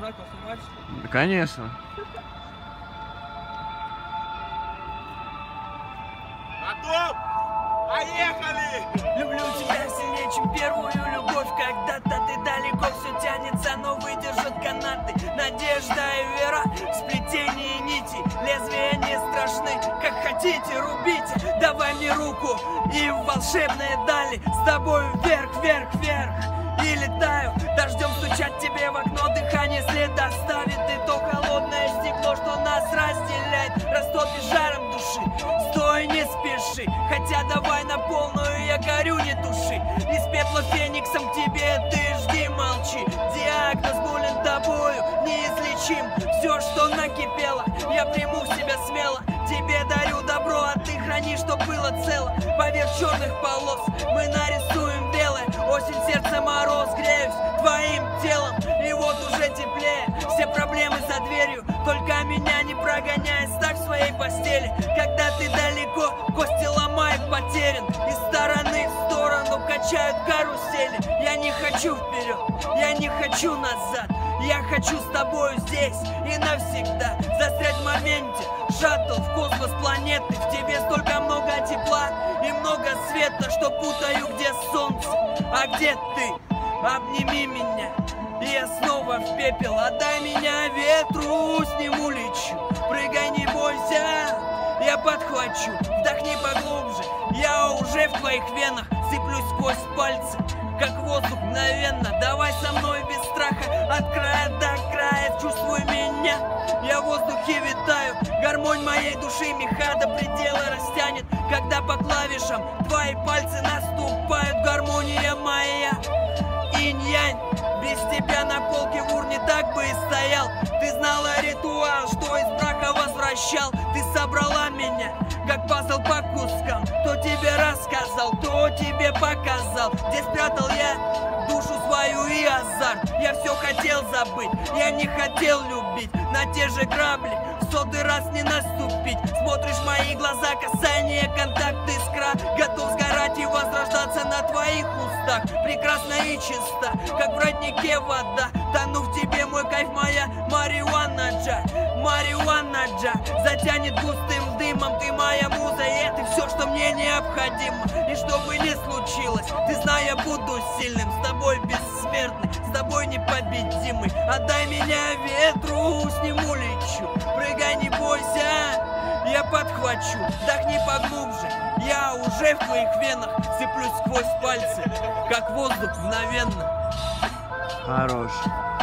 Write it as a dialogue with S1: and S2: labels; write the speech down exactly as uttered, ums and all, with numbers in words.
S1: Брат, поснимаешь?
S2: Да, конечно.
S3: Готов? Поехали!
S4: Люблю тебя сильнее, чем первую любовь. Когда-то ты далеко, все тянется, но выдержат канаты. Надежда и вера, сплетение нитей. Лезвия не страшны, как хотите, рубите. Давай мне руку и в волшебные дали. С тобой вверх, вверх, вверх. И летаю, дождем стучать тебе в окно. Дыхание след оставит, и то холодное стекло, что нас разделяет, растопит жаром души. Стой, не спеши, хотя давай на полную, я горю, не туши. Из пепла фениксом к тебе ты жди, молчи. Диагноз болен тобою, неизлечим. Все, что накипело, я приму в себя смело. Тебе дарю добро, а ты храни, что было цело. Поверх черных полос мы нарисуем белое. Осень, сердце, мороз, греюсь твоим телом. И вот уже теплее, все проблемы за дверью. Только меня не прогоняй, ставь в своей постели. Когда ты далеко, кости ломают, потерян. Из стороны в сторону качают карусели. Я не хочу вперед, я не хочу назад. Я хочу с тобою здесь и навсегда. Застрять в моменте, шаттл в космос планеты. В тебе столько много тепла и много света, что путаю, где солнце, а где ты. Обними меня, и я снова в пепел. Отдай меня ветру, сниму, лечу. Прыгай, не бойся, я подхвачу. Вдохни поглубже, я уже в твоих венах. Сыплюсь сквозь пальцы, как воздух мгновенно. Давай со мной без страха, от края до края. Чувствуй меня, я в воздухе витаю. Гармонь моей души меха до предела растянет. Когда по клавишам твои пальцы наступают. Гармония моя, инь-янь. Без тебя на полке в урне так бы и стоял. Ты знала ритуал, что из брака возвращал. Ты собрала меня, как пазл по кускам. Кто тебе рассказал, кто тебе показал. Где спрятал я душу свою и азарт. Я все хотел забыть, я не хотел любить. На те же грабли в сотый раз не наступить. Смотришь в мои глаза, касание, контакт, искра. Готов сгорать и возрождаться на твоих устах. Прекрасно и чисто, как в роднике вода. Тону в тебе, мой кайф, моя марихуана джа. Марихуана джа затянет густым дымом. Ты моя муза, и это все, что мне необходимо. И что бы ни случилось, ты знай, я буду сильным. С тобой бессмертный, с тобой непобедимый. Отдай меня ветру, сниму, лечу. Прыгай, не бойся, я подхвачу. Вдохни поглубже, я уже в твоих венах. Сыплюсь сквозь пальцы, как воздух мгновенно.
S2: Хорош.